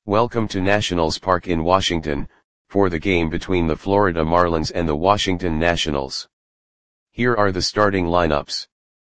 Welcome to Nationals Park in Washington, for the game between the Florida Marlins and the Washington Nationals. Here are the starting lineups.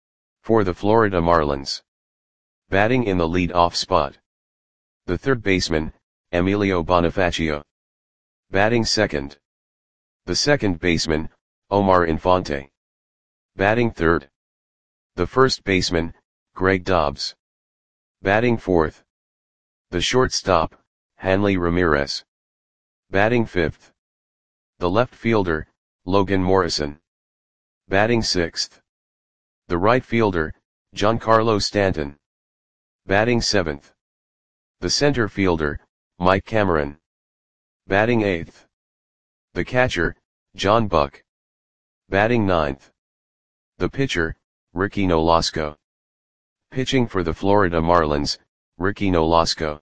For the Florida Marlins. Batting in the lead-off spot. The third baseman, Emilio Bonifacio. Batting second. The second baseman, Omar Infante. Batting third. The first baseman, Greg Dobbs. Batting fourth. The shortstop, Hanley Ramirez. Batting fifth. The left fielder, Logan Morrison. Batting sixth. The right fielder, Giancarlo Stanton. Batting seventh. The center fielder, Mike Cameron. Batting eighth. The catcher, John Buck. Batting ninth. The pitcher, Ricky Nolasco. Pitching for the Florida Marlins, Ricky Nolasco.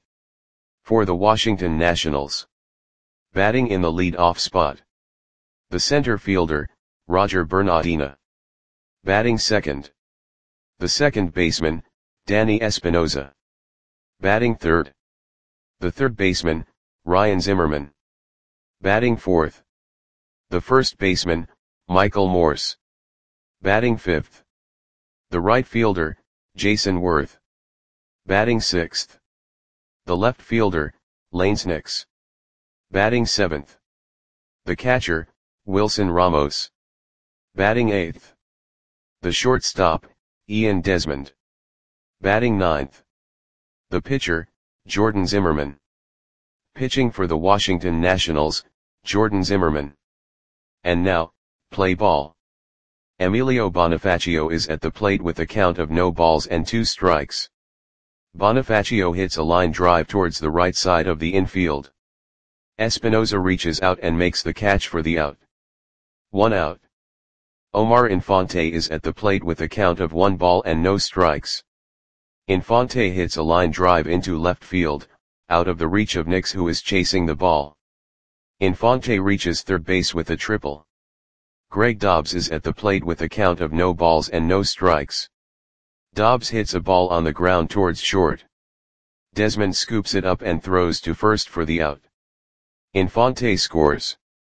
For the Washington Nationals. Batting in the lead-off spot. The center fielder, Roger Bernardina. Batting second. The second baseman, Danny Espinosa. Batting third. The third baseman, Ryan Zimmerman. Batting fourth. The first baseman, Michael Morse. Batting fifth. The right fielder, Jason Worth. Batting sixth. The left fielder, Lane Snicks. Batting seventh. The catcher, Wilson Ramos. Batting eighth. The shortstop, Ian Desmond. Batting ninth. The pitcher, Jordan Zimmerman. Pitching for the Washington Nationals, Jordan Zimmerman. And now, play ball. Emilio Bonifacio is at the plate with a count of no balls and 2 strikes. Bonifacio hits a line drive towards the right side of the infield. Espinosa reaches out and makes the catch for the out. 1 out. Omar Infante is at the plate with a count of 1 ball and no strikes. Infante hits a line drive into left field, out of the reach of Nix, who is chasing the ball. Infante reaches third base with a triple. Greg Dobbs is at the plate with a count of no balls and no strikes. Dobbs hits a ball on the ground towards short. Desmond scoops it up and throws to first for the out. Infante scores.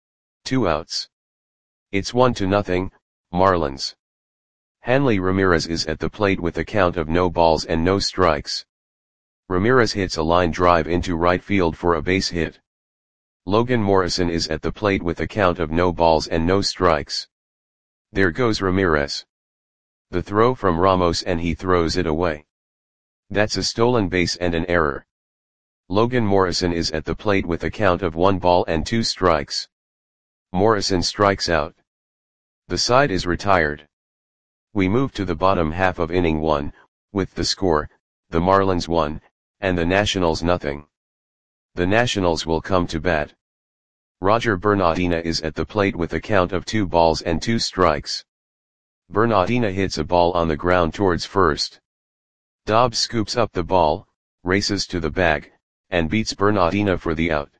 2 outs. It's 1-0, Marlins. Hanley Ramirez is at the plate with a count of no balls and no strikes. Ramirez hits a line drive into right field for a base hit. Logan Morrison is at the plate with a count of no balls and no strikes. There goes Ramirez. The throw from Ramos and he throws it away. That's a stolen base and an error. Logan Morrison is at the plate with a count of 1 ball and 2 strikes. Morrison strikes out. The side is retired. We move to the bottom half of inning 1, with the score, the Marlins 1, and the Nationals nothing. The Nationals will come to bat. Roger Bernardina is at the plate with a count of 2 balls and 2 strikes. Bernardina hits a ball on the ground towards first. Dobbs scoops up the ball, races to the bag, and beats Bernardina for the out.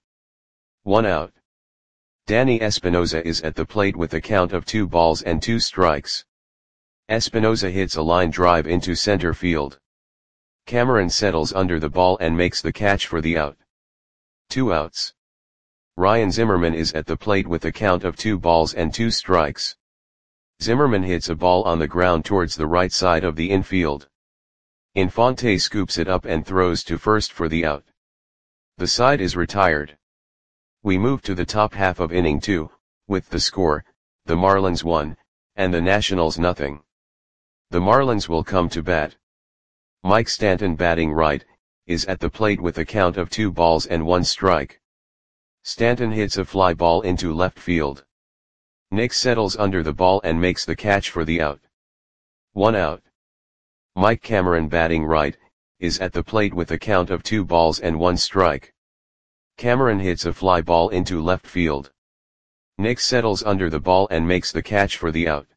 1 out. Danny Espinosa is at the plate with a count of 2 balls and 2 strikes. Espinosa hits a line drive into center field. Cameron settles under the ball and makes the catch for the out. 2 outs. Ryan Zimmerman is at the plate with a count of 2 balls and 2 strikes. Zimmerman hits a ball on the ground towards the right side of the infield. Infante scoops it up and throws to first for the out. The side is retired. We move to the top half of inning 2, with the score, the Marlins 1, and the Nationals nothing. The Marlins will come to bat. Mike Stanton, batting right, is at the plate with a count of 2 balls and 1 strike. Stanton hits a fly ball into left field. Nix settles under the ball and makes the catch for the out. 1 out. Mike Cameron, batting right, is at the plate with a count of 2 balls and 1 strike. Cameron hits a fly ball into left field. Nix settles under the ball and makes the catch for the out.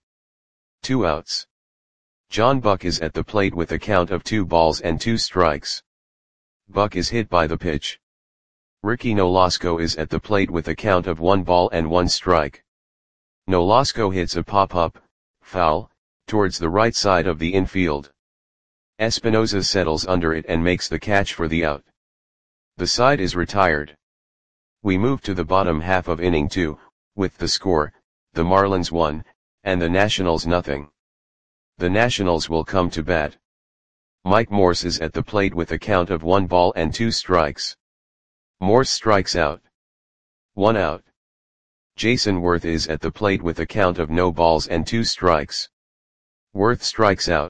2 outs. John Buck is at the plate with a count of 2 balls and 2 strikes. Buck is hit by the pitch. Ricky Nolasco is at the plate with a count of 1 ball and 1 strike. Nolasco hits a pop-up, foul, towards the right side of the infield. Espinosa settles under it and makes the catch for the out. The side is retired. We move to the bottom half of inning 2, with the score, the Marlins 1, and the Nationals nothing. The Nationals will come to bat. Mike Morse is at the plate with a count of 1 ball and 2 strikes. Morse strikes out. 1 out. Jason Worth is at the plate with a count of no balls and 2 strikes. Worth strikes out.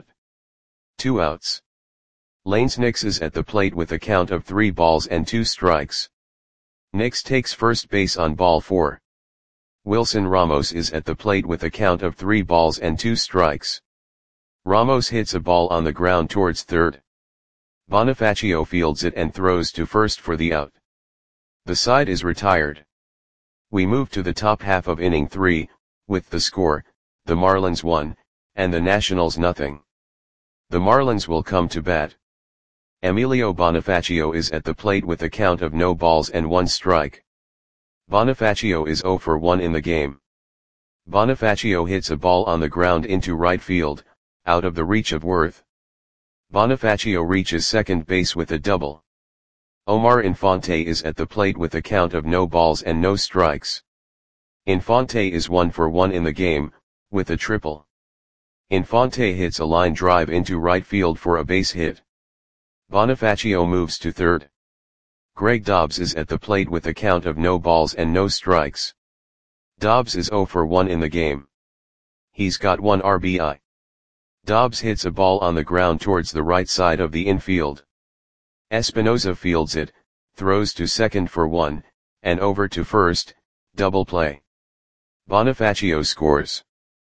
2 outs. Lanes Nix is at the plate with a count of 3 balls and 2 strikes. Nix takes first base on ball 4. Wilson Ramos is at the plate with a count of 3 balls and 2 strikes. Ramos hits a ball on the ground towards third. Bonifacio fields it and throws to first for the out. The side is retired. We move to the top half of inning 3, with the score, the Marlins 1, and the Nationals nothing. The Marlins will come to bat. Emilio Bonifacio is at the plate with a count of no balls and 1 strike. Bonifacio is 0 for 1 in the game. Bonifacio hits a ball on the ground into right field, out of the reach of Worth. Bonifacio reaches second base with a double. Omar Infante is at the plate with a count of no balls and no strikes. Infante is 1 for 1 in the game, with a triple. Infante hits a line drive into right field for a base hit. Bonifacio moves to third. Greg Dobbs is at the plate with a count of no balls and no strikes. Dobbs is 0 for 1 in the game. He's got 1 RBI. Dobbs hits a ball on the ground towards the right side of the infield. Espinoza fields it, throws to second for 1, and over to first, double play. Bonifacio scores.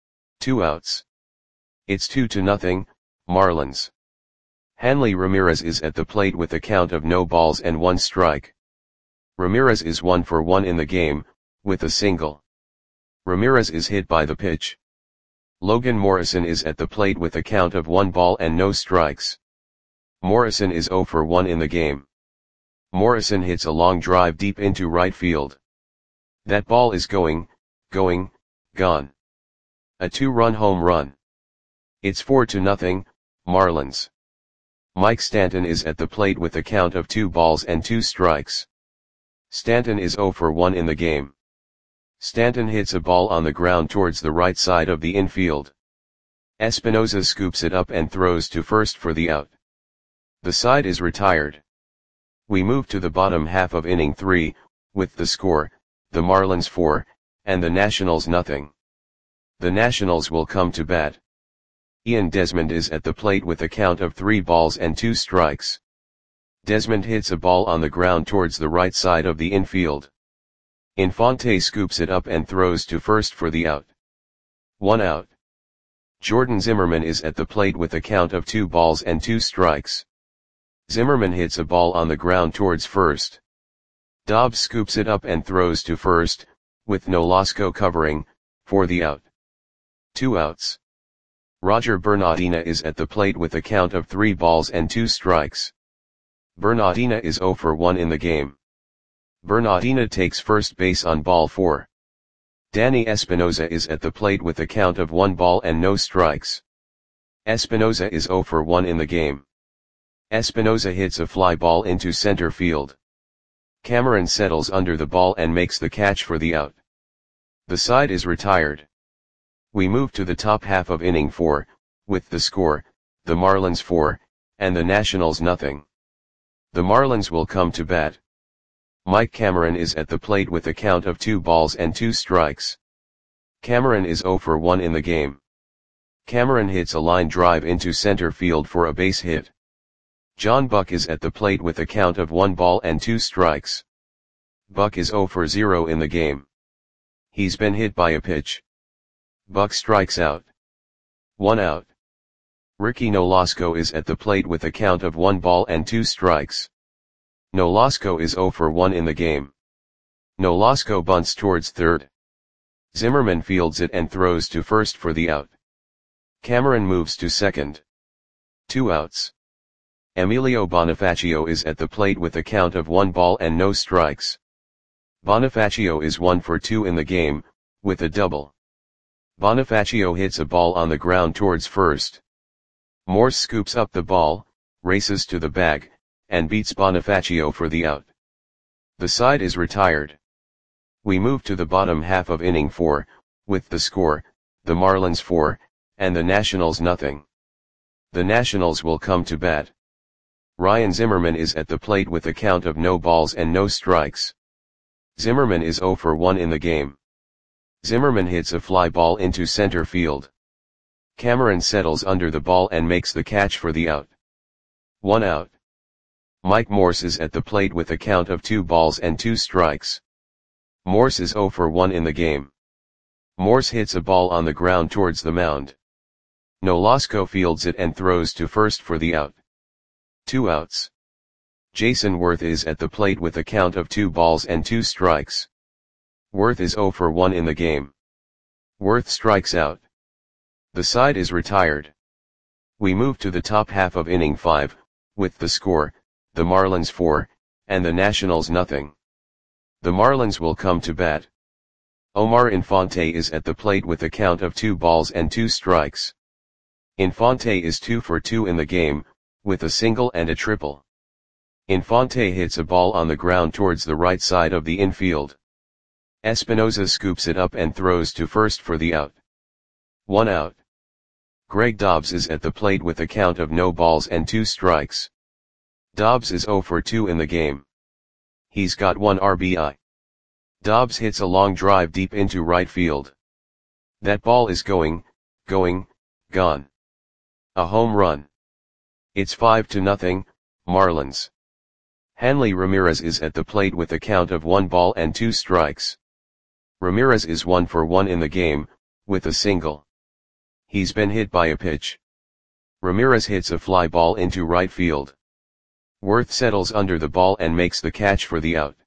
2 outs. It's 2-0, Marlins. Hanley Ramirez is at the plate with a count of no balls and 1 strike. Ramirez is 1 for 1 in the game, with a single. Ramirez is hit by the pitch. Logan Morrison is at the plate with a count of 1 ball and no strikes. Morrison is 0 for 1 in the game. Morrison hits a long drive deep into right field. That ball is gone. A 2-run home run. It's 4-0, Marlins. Mike Stanton is at the plate with a count of 2 balls and 2 strikes. Stanton is 0 for 1 in the game. Stanton hits a ball on the ground towards the right side of the infield. Espinoza scoops it up and throws to first for the out. The side is retired. We move to the bottom half of inning 3, with the score, the Marlins 4, and the Nationals nothing. The Nationals will come to bat. Ian Desmond is at the plate with a count of 3 balls and 2 strikes. Desmond hits a ball on the ground towards the right side of the infield. Infante scoops it up and throws to first for the out. 1 out. Jordan Zimmerman is at the plate with a count of 2 balls and 2 strikes. Zimmerman hits a ball on the ground towards first. Dobbs scoops it up and throws to first, with Nolasco covering, for the out. 2 outs. Roger Bernardina is at the plate with a count of 3 balls and 2 strikes. Bernardina is 0 for 1 in the game. Bernardina takes first base on ball 4. Danny Espinoza is at the plate with a count of 1 ball and no strikes. Espinoza is 0 for 1 in the game. Espinoza hits a fly ball into center field. Cameron settles under the ball and makes the catch for the out. The side is retired. We move to the top half of inning 4, with the score, the Marlins 4, and the Nationals nothing. The Marlins will come to bat. Mike Cameron is at the plate with a count of 2 balls and 2 strikes. Cameron is 0 for 1 in the game. Cameron hits a line drive into center field for a base hit. John Buck is at the plate with a count of 1 ball and 2 strikes. Buck is 0 for 0 in the game. He's been hit by a pitch. Buck strikes out. 1 out. Ricky Nolasco is at the plate with a count of 1 ball and 2 strikes. Nolasco is 0 for 1 in the game. Nolasco bunts towards third. Zimmerman fields it and throws to first for the out. Cameron moves to second. 2 outs. Emilio Bonifacio is at the plate with a count of 1 ball and no strikes. Bonifacio is 1 for 2 in the game, with a double. Bonifacio hits a ball on the ground towards first. Morse scoops up the ball, races to the bag, and beats Bonifacio for the out. The side is retired. We move to the bottom half of inning 4, with the score, the Marlins 4, and the Nationals nothing. The Nationals will come to bat. Ryan Zimmerman is at the plate with a count of no balls and no strikes. Zimmerman is 0 for 1 in the game. Zimmerman hits a fly ball into center field. Cameron settles under the ball and makes the catch for the out. 1 out. Mike Morse is at the plate with a count of 2 balls and 2 strikes. Morse is 0 for 1 in the game. Morse hits a ball on the ground towards the mound. Nolasco fields it and throws to first for the out. 2 outs. Jason Worth is at the plate with a count of 2 balls and 2 strikes. Worth is 0 for 1 in the game. Worth strikes out. The side is retired. We move to the top half of inning 5, with the score, the Marlins 4, and the Nationals nothing. The Marlins will come to bat. Omar Infante is at the plate with a count of 2 balls and 2 strikes. Infante is 2 for 2 in the game, with a single and a triple. Infante hits a ball on the ground towards the right side of the infield. Espinosa scoops it up and throws to first for the out. 1 out. Greg Dobbs is at the plate with a count of no balls and 2 strikes. Dobbs is 0 for 2 in the game. He's got 1 RBI. Dobbs hits a long drive deep into right field. That ball is going, gone. A home run. It's 5-0, Marlins. Hanley Ramirez is at the plate with a count of 1 ball and 2 strikes. Ramirez is 1 for 1 in the game, with a single. He's been hit by a pitch. Ramirez hits a fly ball into right field. Worth settles under the ball and makes the catch for the out.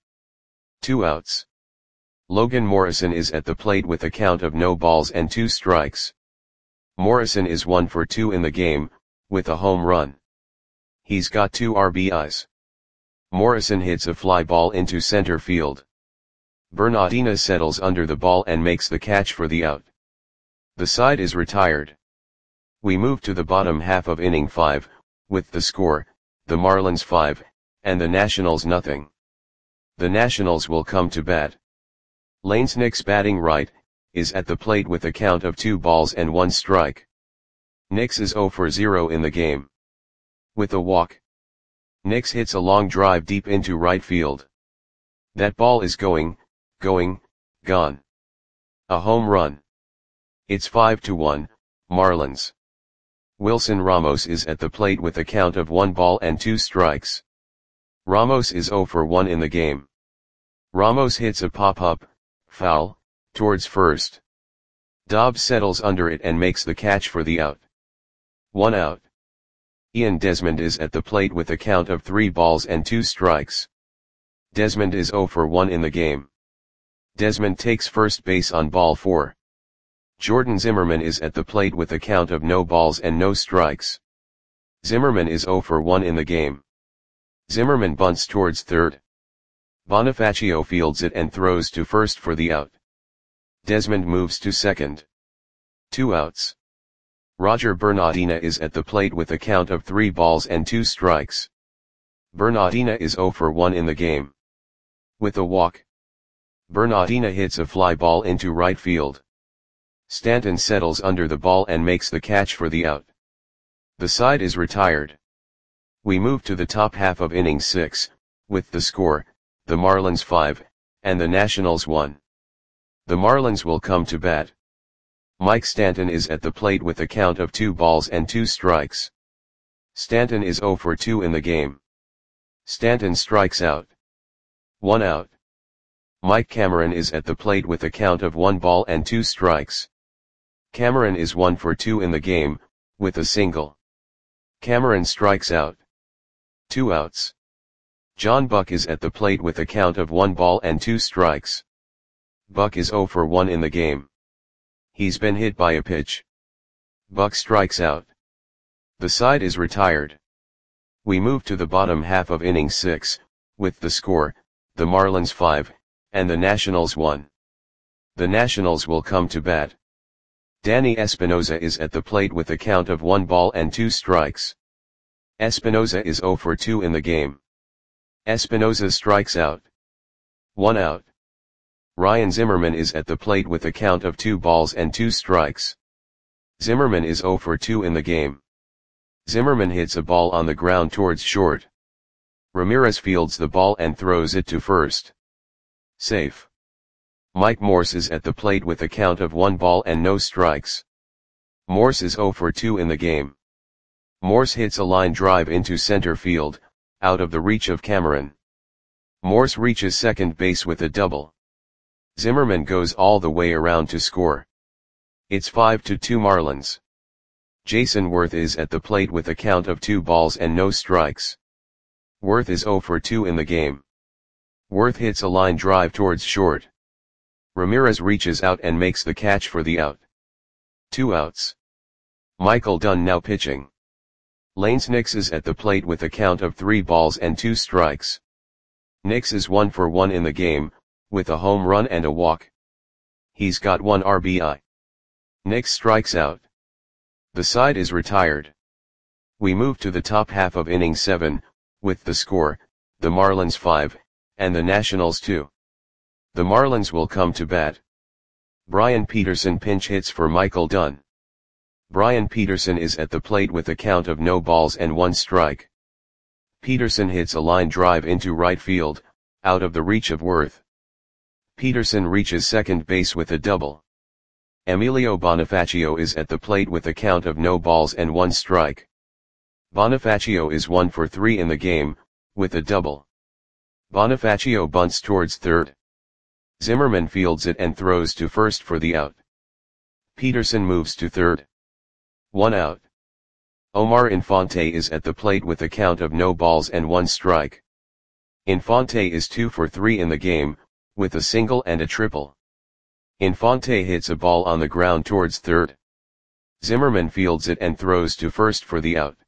2 outs. Logan Morrison is at the plate with a count of no balls and 2 strikes. Morrison is 1 for 2 in the game, with a home run. He's got 2 RBIs. Morrison hits a fly ball into center field. Bernardina settles under the ball and makes the catch for the out. The side is retired. We move to the bottom half of inning 5, with the score, the Marlins 5, and the Nationals nothing. The Nationals will come to bat. Lance Nix batting right, is at the plate with a count of 2 balls and 1 strike. Nix is 0 for 0 in the game. With a walk. Nix hits a long drive deep into right field. That ball is going, gone. A home run. It's 5-1, Marlins. Wilson Ramos is at the plate with a count of 1 ball and 2 strikes. Ramos is 0 for 1 in the game. Ramos hits a pop-up, foul, towards first. Dobbs settles under it and makes the catch for the out. 1 out. Ian Desmond is at the plate with a count of 3 balls and 2 strikes. Desmond is 0 for 1 in the game. Desmond takes first base on ball 4. Jordan Zimmerman is at the plate with a count of no balls and no strikes. Zimmerman is 0 for 1 in the game. Zimmerman bunts towards third. Bonifacio fields it and throws to first for the out. Desmond moves to second. 2 outs. Roger Bernardina is at the plate with a count of 3 balls and 2 strikes. Bernardina is 0 for 1 in the game. With a walk. Bernardina hits a fly ball into right field. Stanton settles under the ball and makes the catch for the out. The side is retired. We move to the top half of inning 6, with the score, the Marlins 5, and the Nationals 1. The Marlins will come to bat. Mike Stanton is at the plate with a count of 2 balls and 2 strikes. Stanton is 0 for 2 in the game. Stanton strikes out. 1 out. Mike Cameron is at the plate with a count of 1 ball and 2 strikes. Cameron is 1 for 2 in the game, with a single. Cameron strikes out. 2 outs. John Buck is at the plate with a count of 1 ball and 2 strikes. Buck is 0 for 1 in the game. He's been hit by a pitch. Buck strikes out. The side is retired. We move to the bottom half of inning 6, with the score, the Marlins 5, and the Nationals 1. The Nationals will come to bat. Danny Espinosa is at the plate with a count of 1 ball and 2 strikes. Espinoza is 0 for 2 in the game. Espinoza strikes out. 1 out. Ryan Zimmerman is at the plate with a count of 2 balls and 2 strikes. Zimmerman is 0 for 2 in the game. Zimmerman hits a ball on the ground towards short. Ramirez fields the ball and throws it to first. Safe. Mike Morse is at the plate with a count of 1 ball and no strikes. Morse is 0 for 2 in the game. Morse hits a line drive into center field, out of the reach of Cameron. Morse reaches second base with a double. Zimmerman goes all the way around to score. It's 5-2 Marlins. Jason Worth is at the plate with a count of 2 balls and no strikes. Worth is 0 for 2 in the game. Worth hits a line drive towards short. Ramirez reaches out and makes the catch for the out. 2 outs. Michael Dunn now pitching. Lanes Nix is at the plate with a count of 3 balls and 2 strikes. Nix is 1 for 1 in the game, with a home run and a walk. He's got 1 RBI. Nix strikes out. The side is retired. We move to the top half of inning 7, with the score, the Marlins 5, and the Nationals 2. The Marlins will come to bat. Brian Peterson pinch hits for Michael Dunn. Brian Peterson is at the plate with a count of no balls and 1 strike. Peterson hits a line drive into right field, out of the reach of Worth. Peterson reaches second base with a double. Emilio Bonifacio is at the plate with a count of no balls and 1 strike. Bonifacio is 1 for 3 in the game, with a double. Bonifacio bunts towards third. Zimmerman fields it and throws to first for the out. Peterson moves to third. 1 out. Omar Infante is at the plate with a count of no balls and 1 strike. Infante is 2 for 3 in the game, with a single and a triple. Infante hits a ball on the ground towards third. Zimmerman fields it and throws to first for the out.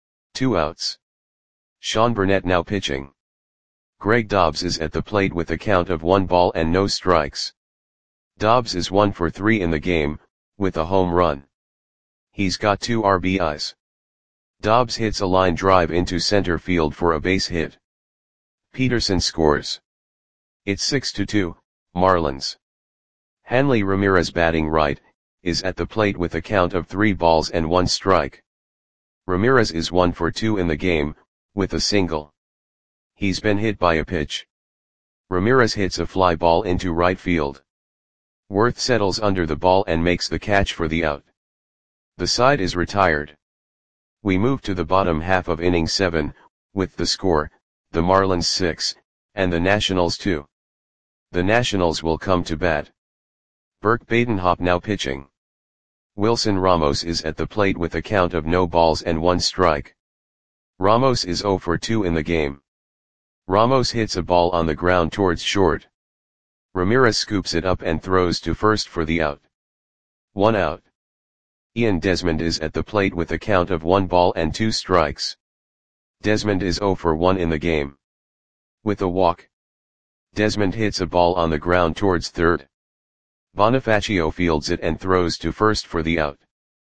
2 outs. Sean Burnett now pitching. Greg Dobbs is at the plate with a count of 1 ball and no strikes. Dobbs is 1 for 3 in the game, with a home run. He's got 2 RBIs. Dobbs hits a line drive into center field for a base hit. Peterson scores. It's 6-2, Marlins. Hanley Ramirez batting right, is at the plate with a count of 3 balls and 1 strike. Ramirez is 1 for 2 in the game, with a single. He's been hit by a pitch. Ramirez hits a fly ball into right field. Worth settles under the ball and makes the catch for the out. The side is retired. We move to the bottom half of inning 7, with the score, the Marlins 6, and the Nationals 2. The Nationals will come to bat. Burke Badenhop now pitching. Wilson Ramos is at the plate with a count of no balls and 1 strike. Ramos is 0 for 2 in the game. Ramos hits a ball on the ground towards short. Ramirez scoops it up and throws to first for the out. 1 out. Ian Desmond is at the plate with a count of 1 ball and 2 strikes. Desmond is 0 for 1 in the game. With a walk. Desmond hits a ball on the ground towards third. Bonifacio fields it and throws to first for the out.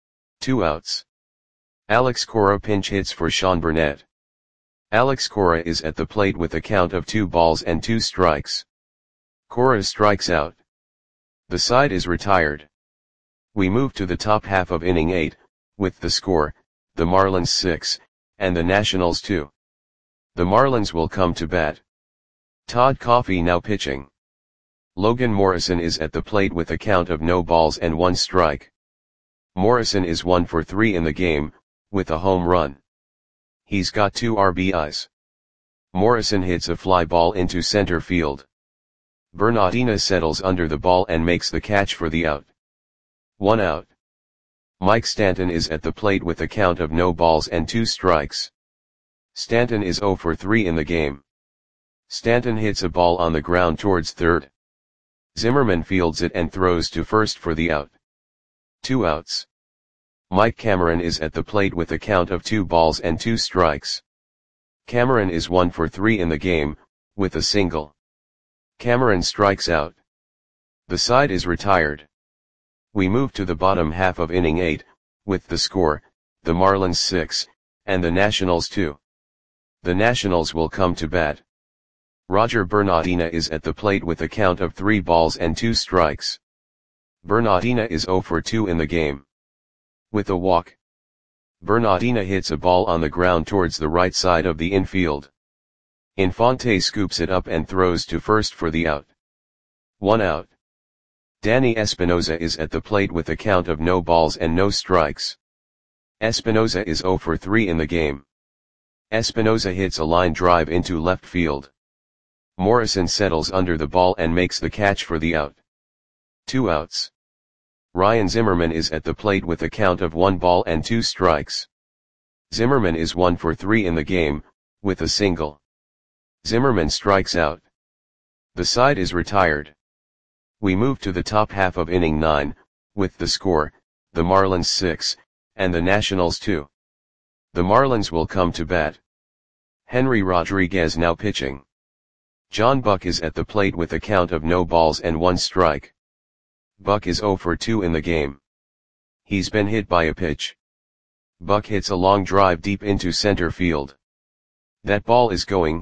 2 outs. Alex Cora pinch hits for Sean Burnett. Alex Cora is at the plate with a count of 2 balls and 2 strikes. Cora strikes out. The side is retired. We move to the top half of inning 8, with the score, the Marlins 6, and the Nationals 2. The Marlins will come to bat. Todd Coffey now pitching. Logan Morrison is at the plate with a count of no balls and 1 strike. Morrison is 1 for 3 in the game, with a home run. He's got 2 RBIs. Morrison hits a fly ball into center field. Bernardina settles under the ball and makes the catch for the out. 1 out. Mike Stanton is at the plate with a count of no balls and 2 strikes. Stanton is 0 for 3 in the game. Stanton hits a ball on the ground towards third. Zimmerman fields it and throws to first for the out. 2 outs. Mike Cameron is at the plate with a count of 2 balls and 2 strikes. Cameron is 1 for 3 in the game, with a single. Cameron strikes out. The side is retired. We move to the bottom half of inning 8, with the score, the Marlins 6, and the Nationals 2. The Nationals will come to bat. Roger Bernardina is at the plate with a count of 3 balls and 2 strikes. Bernardina is 0 for 2 in the game. With a walk, Bernardina hits a ball on the ground towards the right side of the infield. Infante scoops it up and throws to first for the out. 1 out. Danny Espinosa is at the plate with a count of no balls and no strikes. Espinosa is 0 for 3 in the game. Espinosa hits a line drive into left field. Morrison settles under the ball and makes the catch for the out. 2 outs. Ryan Zimmerman is at the plate with a count of 1 ball and 2 strikes. Zimmerman is 1 for 3 in the game, with a single. Zimmerman strikes out. The side is retired. We move to the top half of inning 9, with the score, the Marlins 6, and the Nationals 2. The Marlins will come to bat. Henry Rodriguez now pitching. John Buck is at the plate with a count of no balls and 1 strike. Buck is 0 for 2 in the game. He's been hit by a pitch. Buck hits a long drive deep into center field. That ball is gone.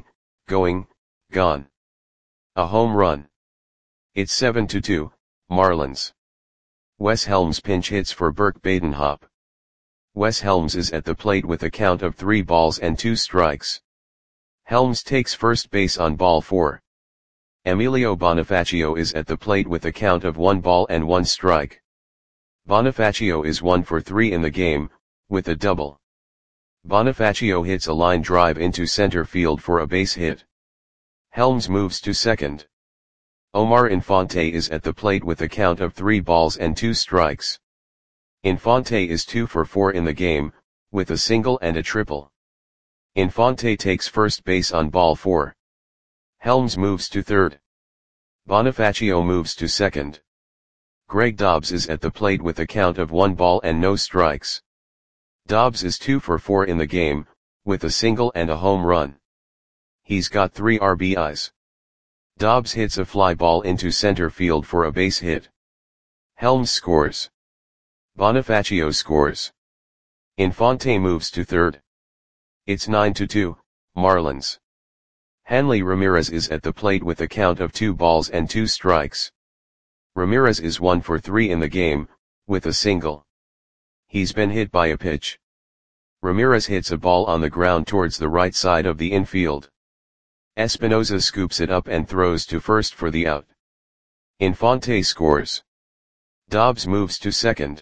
A home run. It's 7-2, Marlins. Wes Helms pinch hits for Burke Badenhop. Wes Helms is at the plate with a count of 3 balls and 2 strikes. Helms takes first base on ball 4. Emilio Bonifacio is at the plate with a count of 1 ball and 1 strike. Bonifacio is 1 for 3 in the game, with a double. Bonifacio hits a line drive into center field for a base hit. Helms moves to second. Omar Infante is at the plate with a count of 3 balls and 2 strikes. Infante is 2 for 4 in the game, with a single and a triple. Infante takes first base on ball 4. Helms moves to third. Bonifacio moves to second. Greg Dobbs is at the plate with a count of 1 ball and no strikes. Dobbs is 2 for 4 in the game, with a single and a home run. He's got 3 RBIs. Dobbs hits a fly ball into center field for a base hit. Helms scores. Bonifacio scores. Infante moves to third. It's 9-2, Marlins. Hanley Ramirez is at the plate with a count of 2 balls and 2 strikes. Ramirez is 1 for 3 in the game, with a single. He's been hit by a pitch. Ramirez hits a ball on the ground towards the right side of the infield. Espinosa scoops it up and throws to first for the out. Infante scores. Dobbs moves to second.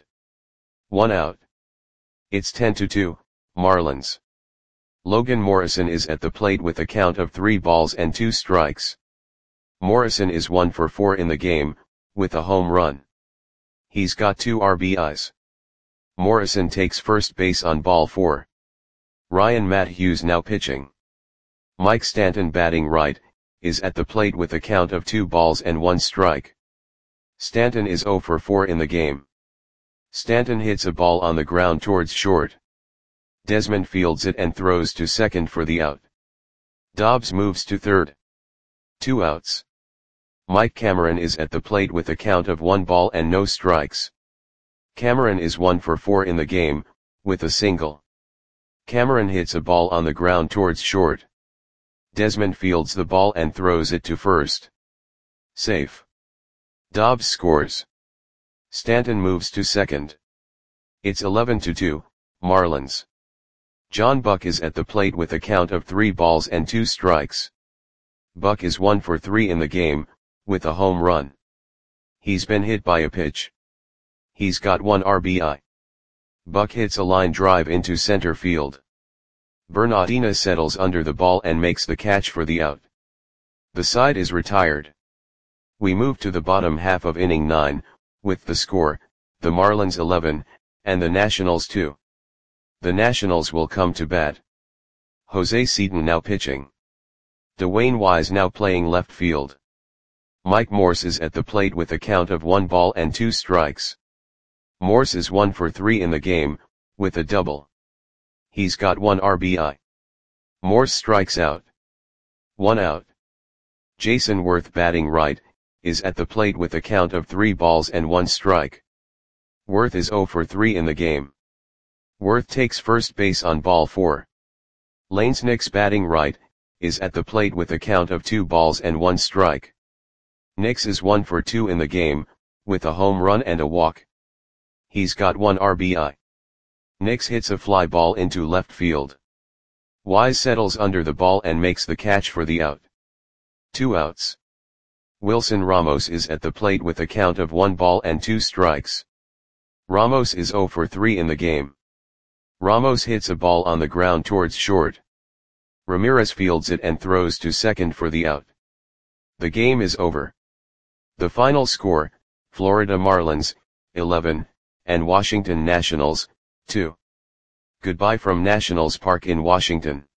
1 out. It's 10-2, Marlins. Logan Morrison is at the plate with a count of 3 balls and 2 strikes. Morrison is 1 for 4 in the game, with a home run. He's got 2 RBIs. Morrison takes first base on ball 4. Ryan Matthews now pitching. Mike Stanton batting right, is at the plate with a count of 2 balls and 1 strike. Stanton is 0 for 4 in the game. Stanton hits a ball on the ground towards short. Desmond fields it and throws to second for the out. Dobbs moves to third. 2 outs. Mike Cameron is at the plate with a count of 1 ball and no strikes. Cameron is 1 for 4 in the game, with a single. Cameron hits a ball on the ground towards short. Desmond fields the ball and throws it to first. Safe. Dobbs scores. Stanton moves to second. It's 11-2, Marlins. John Buck is at the plate with a count of 3 balls and 2 strikes. Buck is 1 for 3 in the game, with a home run. He's been hit by a pitch. He's got 1 RBI. Buck hits a line drive into center field. Bernardina settles under the ball and makes the catch for the out. The side is retired. We move to the bottom half of inning 9, with the score, the Marlins 11, and the Nationals 2. The Nationals will come to bat. Jose Seaton now pitching. Dwayne Wise now playing left field. Mike Morse is at the plate with a count of 1 ball and 2 strikes. Morse is 1 for 3 in the game, with a double. He's got 1 RBI. Morse strikes out. 1 out. Jason Worth batting right, is at the plate with a count of 3 balls and 1 strike. Worth is 0 for 3 in the game. Worth takes first base on ball 4. Lanes Nix batting right, is at the plate with a count of 2 balls and 1 strike. Nix is 1 for 2 in the game, with a home run and a walk. He's got 1 RBI. Nix hits a fly ball into left field. Wise settles under the ball and makes the catch for the out. 2 outs. Wilson Ramos is at the plate with a count of 1 ball and 2 strikes. Ramos is 0 for 3 in the game. Ramos hits a ball on the ground towards short. Ramirez fields it and throws to second for the out. The game is over. The final score, Florida Marlins, 11, and Washington Nationals, 2. Goodbye from Nationals Park in Washington.